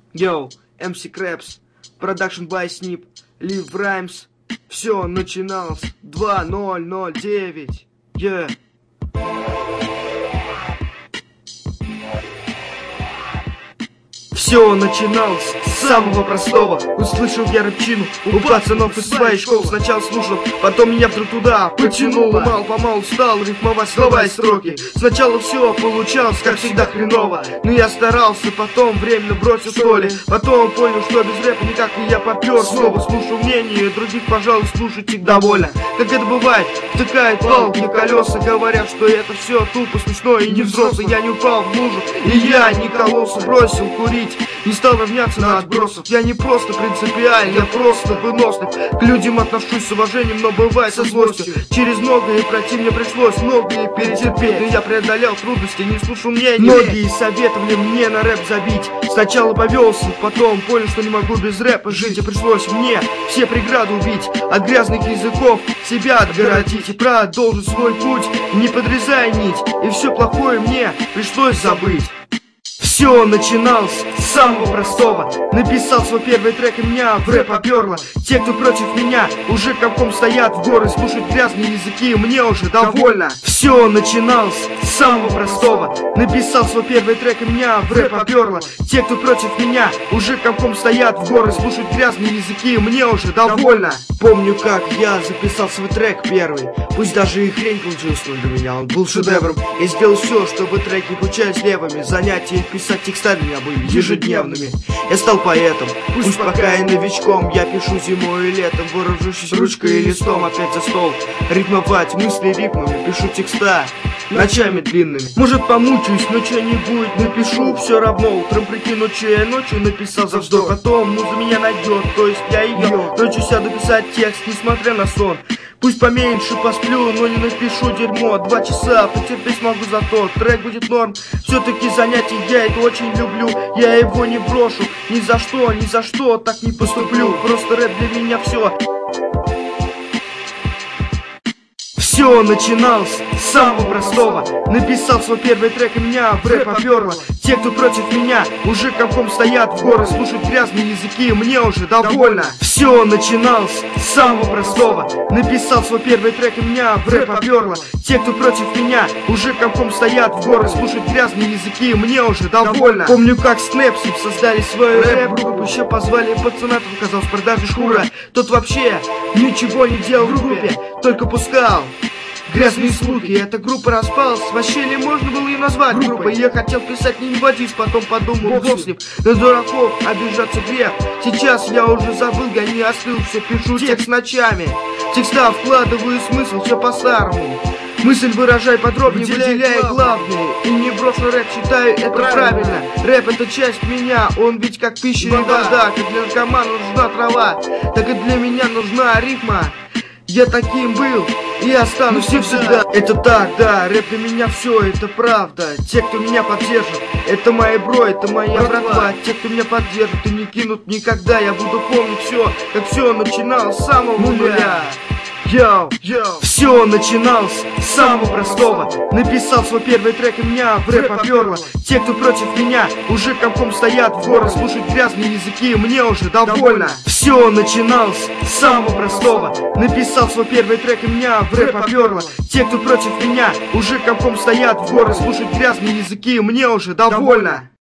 Йоу, MC Krabs, Production by Snip, Live Rhymes. Все начиналось 2009. Yeah. Все начиналось с самого простого. Услышал я рэпчину у пацанов из своей школы. Сначала слушал, потом меня вдруг туда потянуло. Мало-помалу стал рифмовать слова и строки. Сначала все получалось, как всегда, хреново, но я старался, потом временно бросил соли. Потом понял, что без рэпа никак не я попер. Снова слушал мнение других, пожалуй, слушать их довольно. Как это бывает, втыкает палки в колеса, говорят, что это все тупо, смешно и не взрослый. Я не упал в лужу, и я не кололся, бросил курить, не стал равняться на отбросов. Я не просто принципиальный, я просто вынослив. К людям отношусь с уважением, но бывает со злостью. Через многое пройти мне пришлось, многое перетерпеть, но я преодолел трудности, не слушал мнений. Многие советовали мне на рэп забить. Сначала повелся, потом понял, что не могу без рэпа жить, и пришлось мне все преграды убить, от грязных языков себя отгородить и продолжить свой путь, не подрезая нить, и все плохое мне пришлось забыть. Все начиналось с самого простого. Написал свой первый трек, и меня в рэп поперло. Те, кто против меня, уже комком стоят в горы, слушают грязные языки, мне уже довольно. Все начиналось с самого простого. Написал свой первый трек, и меня в рэп поперло. Те, кто против меня, уже комком стоят в горы, слушают грязные языки, мне уже довольно. Помню, как я записал свой трек первый. Пусть даже и хрень получилась, но для меня он был шедевром. Я сделал все, чтобы трек не получались левыми. Занятия писать текста для меня были ежедневными. Я стал поэтом, пусть пока и новичком. Я пишу зимой и летом, вооружившись ручкой и листом. Опять за стол, рифмовать мысли рифмами, пишу текста ночами длинными. Может, помучаюсь, но что-нибудь напишу. Все равно утром прикину, что я ночью написал за вздох. Потом муза меня найдет, то есть я ее. Ночью сяду писать текст, несмотря на сон. Пусть поменьше посплю, но не напишу дерьмо. 2 часа потерпеть смогу, зато трек будет норм. Все-таки занятие я это очень люблю. Я его не брошу, ни за что так не поступлю. Просто рэп для меня все. Все начиналось с самого простого. Написал свой первый трек, и меня в рэп поперло. Те, кто против меня, уже комком стоят в горы, слушают грязные языки, мне уже довольно. Все начиналось с самого простого. Написал свой первый трек, и меня в рэп поперло. Те, кто против меня, уже комком стоят в горы, слушают грязные языки, мне уже довольно. Помню, как с Непсом создали свою рэп-группу, еще позвали пацана, тот оказался в продаже шкура. Тот вообще ничего не делал в группе, только пускал грязные звуки. Эта группа распалась, вообще не можно было ее назвать группой. Я хотел писать не водить, потом подумал, бог с ним, на дураков обижаться грех. Сейчас я уже забыл, я не остыл, все пишу текст ночами. Текста вкладываю смысл, все по-старому. Мысль выражай подробнее, выделяя главное. И не брошу рэп, считаю это правильно. Рэп это часть меня, он ведь как пища и вода. Как для наркомана нужна трава, так и для меня нужна рифма. Я таким был и останусь всегда. Это так, да, рэп для меня все, это правда. Те, кто меня поддержит, это мои бро, это моя братва. Те, кто меня поддержит и не кинут никогда, я буду помнить все, как все начиналось с самого нуля. Йоу, все начиналось с самого простого. Написал свой первый трек, и меня в рэп поперло. Те, кто против меня, уже комком стоят в горы, слушают грязные языки, мне уже довольно. Все начиналось с самого простого. Написал свой первый трек, и меня в рэп поперло. Те, кто против меня, уже комком стоят в горы, слушают грязные языки, мне уже довольно.